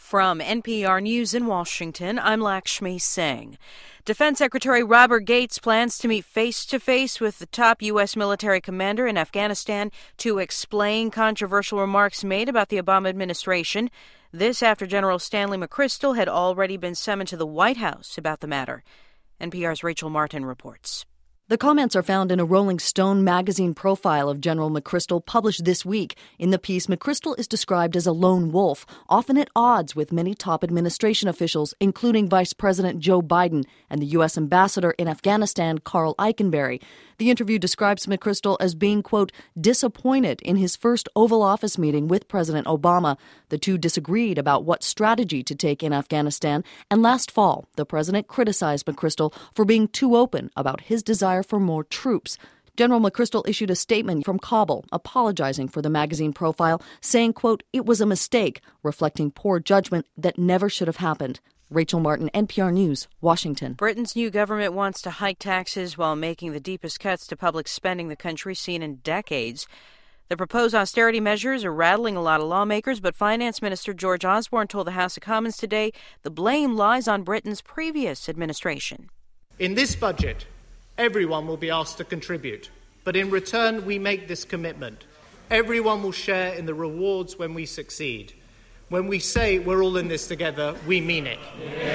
From NPR News in Washington, I'm Lakshmi Singh. Defense Secretary Robert Gates plans to meet face-to-face with the top U.S. military commander in Afghanistan to explain controversial remarks made about the Obama administration. This after General Stanley McChrystal had already been summoned to the White House about the matter. NPR's Rachel Martin reports. The comments are found in a Rolling Stone magazine profile of General McChrystal published this week. In the piece, McChrystal is described as a lone wolf, often at odds with many top administration officials, including Vice President Joe Biden and the U.S. Ambassador in Afghanistan, Karl Eikenberry. The interview describes McChrystal as being, quote, disappointed in his first Oval Office meeting with President Obama. The two disagreed about what strategy to take in Afghanistan, and last fall, the president criticized McChrystal for being too open about his desire for more troops. General McChrystal issued a statement from Kabul apologizing for the magazine profile, saying, quote, it was a mistake, reflecting poor judgment that never should have happened. Rachel Martin, NPR News, Washington. Britain's new government wants to hike taxes while making the deepest cuts to public spending the country's seen in decades. The proposed austerity measures are rattling a lot of lawmakers, but Finance Minister George Osborne told the House of Commons today the blame lies on Britain's previous administration. In this budget, everyone will be asked to contribute, but in return we make this commitment. Everyone will share in the rewards when we succeed. When we say we're all in this together, we mean it.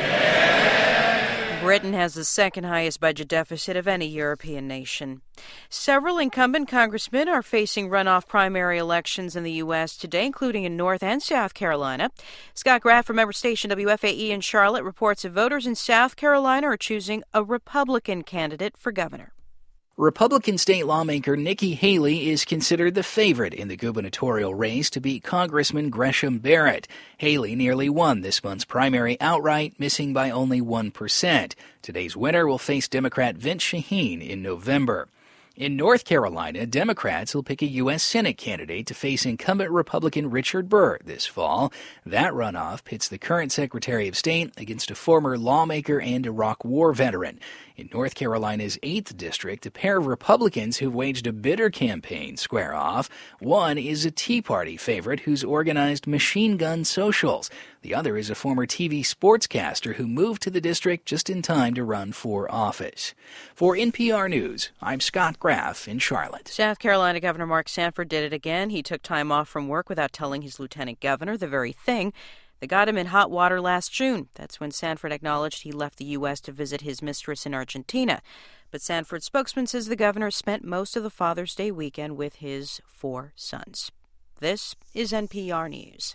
Britain has the second highest budget deficit of any European nation. Several incumbent congressmen are facing runoff primary elections in the U.S. today, including in North and South Carolina. Scott Graff from member station WFAE in Charlotte reports that voters in South Carolina are choosing a Republican candidate for governor. Republican state lawmaker Nikki Haley is considered the favorite in the gubernatorial race to beat Congressman Gresham Barrett. Haley nearly won this month's primary outright, missing by only 1%. Today's winner will face Democrat Vince Shaheen in November. In North Carolina, Democrats will pick a U.S. Senate candidate to face incumbent Republican Richard Burr this fall. That runoff pits the current Secretary of State against a former lawmaker and Iraq War veteran. In North Carolina's 8th District, a pair of Republicans who've waged a bitter campaign square off. One is a Tea Party favorite who's organized machine gun socials. The other is a former TV sportscaster who moved to the district just in time to run for office. For NPR News, I'm Scott Graff in Charlotte. South Carolina Governor Mark Sanford did it again. He took time off from work without telling his lieutenant governor the very thing that got him in hot water last June. That's when Sanford acknowledged he left the U.S. to visit his mistress in Argentina. But Sanford's spokesman says the governor spent most of the Father's Day weekend with his 4 sons. This is NPR News.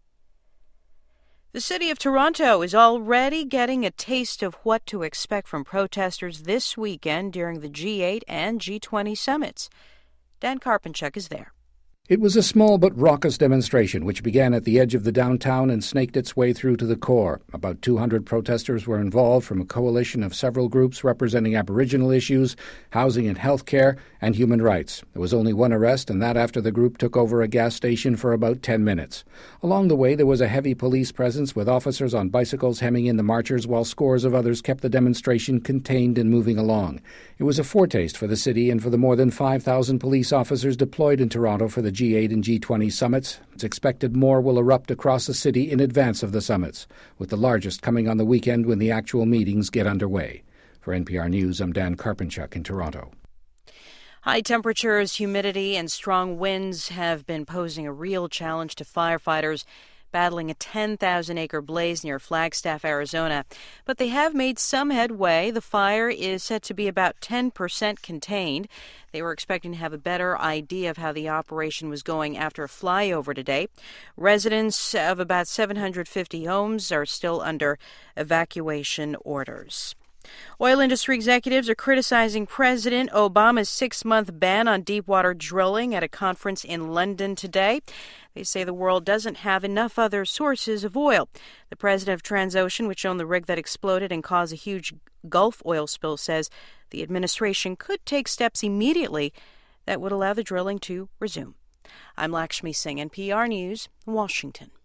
The city of Toronto is already getting a taste of what to expect from protesters this weekend during the G8 and G20 summits. Dan Karpenchuk is there. It was a small but raucous demonstration which began at the edge of the downtown and snaked its way through to the core. About 200 protesters were involved from a coalition of several groups representing Aboriginal issues, housing and health care, and human rights. There was only one arrest, and that after the group took over a gas station for about 10 minutes. Along the way, there was a heavy police presence with officers on bicycles hemming in the marchers while scores of others kept the demonstration contained and moving along. It was a foretaste for the city and for the more than 5,000 police officers deployed in Toronto for the G8 and G20 summits. It's expected more will erupt across the city in advance of the summits, with the largest coming on the weekend when the actual meetings get underway. For NPR News, I'm Dan Karpenchuk in Toronto. High temperatures, humidity, and strong winds have been posing a real challenge to firefighters battling a 10,000-acre blaze near Flagstaff, Arizona. But they have made some headway. The fire is said to be about 10% contained. They were expecting to have a better idea of how the operation was going after a flyover today. Residents of about 750 homes are still under evacuation orders. Oil industry executives are criticizing President Obama's 6-month ban on deepwater drilling at a conference in London today. They say the world doesn't have enough other sources of oil. The president of Transocean, which owned the rig that exploded and caused a huge Gulf oil spill, says the administration could take steps immediately that would allow the drilling to resume. I'm Lakshmi Singh, NPR News, Washington.